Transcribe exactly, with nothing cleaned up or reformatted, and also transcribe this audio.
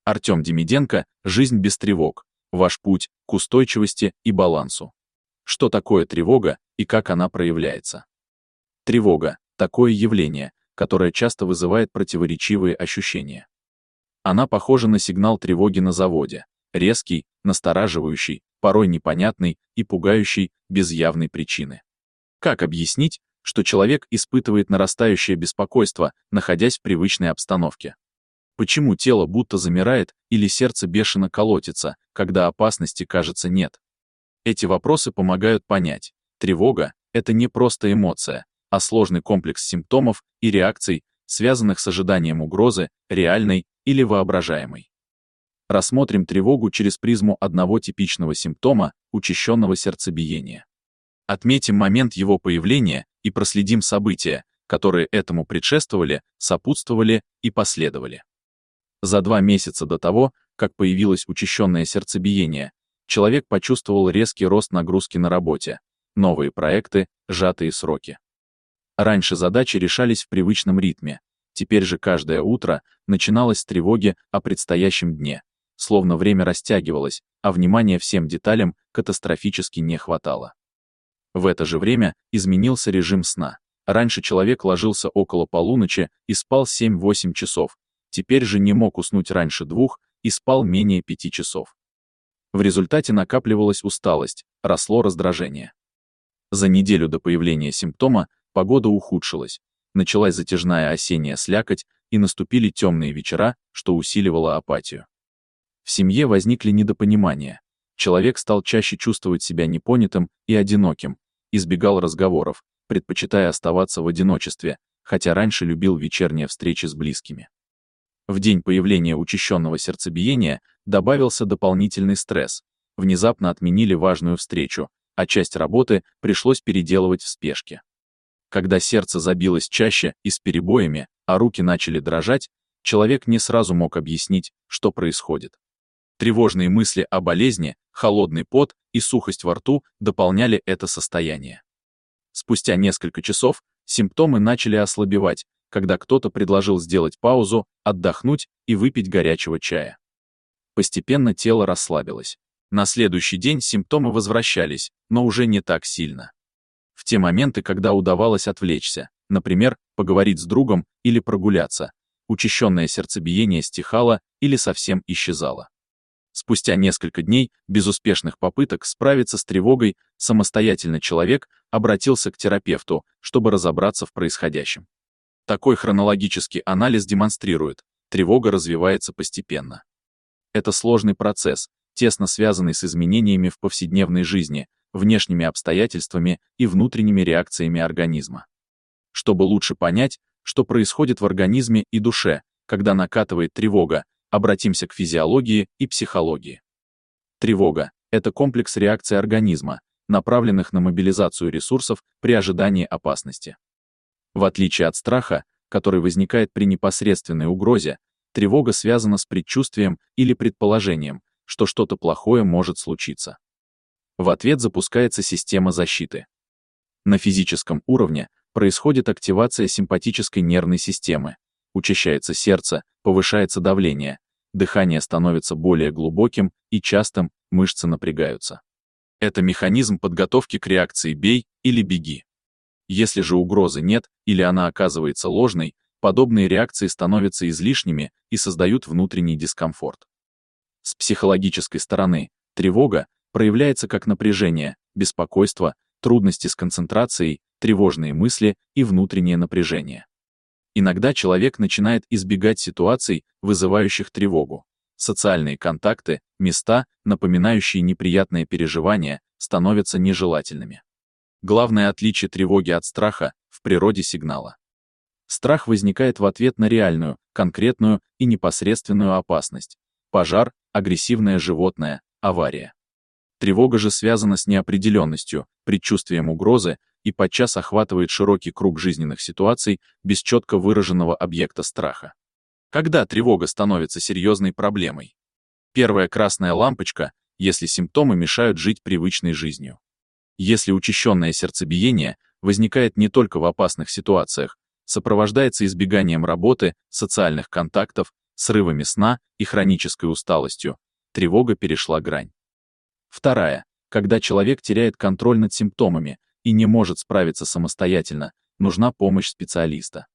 Артем Демиденко «Жизнь без тревог. Ваш путь к устойчивости и балансу». Что такое тревога и как она проявляется? Тревога – такое явление, которое часто вызывает противоречивые ощущения. Она похожа на сигнал тревоги на заводе. Резкий, настораживающий, порой непонятный и пугающий без явной причины. Как объяснить, что человек испытывает нарастающее беспокойство, находясь в привычной обстановке? Почему тело будто замирает или сердце бешено колотится, когда опасности, кажется, нет? Эти вопросы помогают понять, тревога — это не просто эмоция, а сложный комплекс симптомов и реакций, связанных с ожиданием угрозы, реальной или воображаемой. Рассмотрим тревогу через призму одного типичного симптома — учащенного сердцебиения. Отметим момент его появления и проследим события, которые этому предшествовали, сопутствовали и последовали. За два месяца до того, как появилось учащенное сердцебиение, человек почувствовал резкий рост нагрузки на работе, новые проекты, сжатые сроки. Раньше задачи решались в привычном ритме, теперь же каждое утро начиналось с тревоги о предстоящем дне, словно время растягивалось, а внимания всем деталям катастрофически не хватало. В это же время изменился режим сна. Раньше человек ложился около полуночи и спал семь-восемь часов, теперь же не мог уснуть раньше двух и спал менее пяти часов. В результате накапливалась усталость, росло раздражение. За неделю до появления симптома погода ухудшилась, началась затяжная осенняя слякоть и наступили темные вечера, что усиливало апатию. В семье возникли недопонимания. Человек стал чаще чувствовать себя непонятым и одиноким, избегал разговоров, предпочитая оставаться в одиночестве, хотя раньше любил вечерние встречи с близкими. В день появления учащенного сердцебиения добавился дополнительный стресс. Внезапно отменили важную встречу, а часть работы пришлось переделывать в спешке. Когда сердце забилось чаще и с перебоями, а руки начали дрожать, человек не сразу мог объяснить, что происходит. Тревожные мысли о болезни, холодный пот и сухость во рту дополняли это состояние. Спустя несколько часов симптомы начали ослабевать, когда кто-то предложил сделать паузу, отдохнуть и выпить горячего чая. Постепенно тело расслабилось. На следующий день симптомы возвращались, но уже не так сильно. В те моменты, когда удавалось отвлечься, например, поговорить с другом или прогуляться, учащенное сердцебиение стихало или совсем исчезало. Спустя несколько дней безуспешных попыток справиться с тревогой самостоятельно человек обратился к терапевту, чтобы разобраться в происходящем. Такой хронологический анализ демонстрирует, тревога развивается постепенно. Это сложный процесс, тесно связанный с изменениями в повседневной жизни, внешними обстоятельствами и внутренними реакциями организма. Чтобы лучше понять, что происходит в организме и душе, когда накатывает тревога, обратимся к физиологии и психологии. Тревога — это комплекс реакций организма, направленных на мобилизацию ресурсов при ожидании опасности. В отличие от страха, который возникает при непосредственной угрозе, тревога связана с предчувствием или предположением, что что-то плохое может случиться. В ответ запускается система защиты. На физическом уровне происходит активация симпатической нервной системы, учащается сердце, повышается давление, дыхание становится более глубоким и частым, мышцы напрягаются. Это механизм подготовки к реакции «бей» или «беги». Если же угрозы нет или она оказывается ложной, подобные реакции становятся излишними и создают внутренний дискомфорт. С психологической стороны, тревога проявляется как напряжение, беспокойство, трудности с концентрацией, тревожные мысли и внутреннее напряжение. Иногда человек начинает избегать ситуаций, вызывающих тревогу. Социальные контакты, места, напоминающие неприятные переживания, становятся нежелательными. Главное отличие тревоги от страха в природе сигнала. Страх возникает в ответ на реальную, конкретную и непосредственную опасность. Пожар, агрессивное животное, авария. Тревога же связана с неопределенностью, предчувствием угрозы и подчас охватывает широкий круг жизненных ситуаций без четко выраженного объекта страха. Когда тревога становится серьезной проблемой? Первая красная лампочка, если симптомы мешают жить привычной жизнью. Если учащенное сердцебиение возникает не только в опасных ситуациях, сопровождается избеганием работы, социальных контактов, срывами сна и хронической усталостью, тревога перешла грань. Вторая. Когда человек теряет контроль над симптомами и не может справиться самостоятельно, нужна помощь специалиста.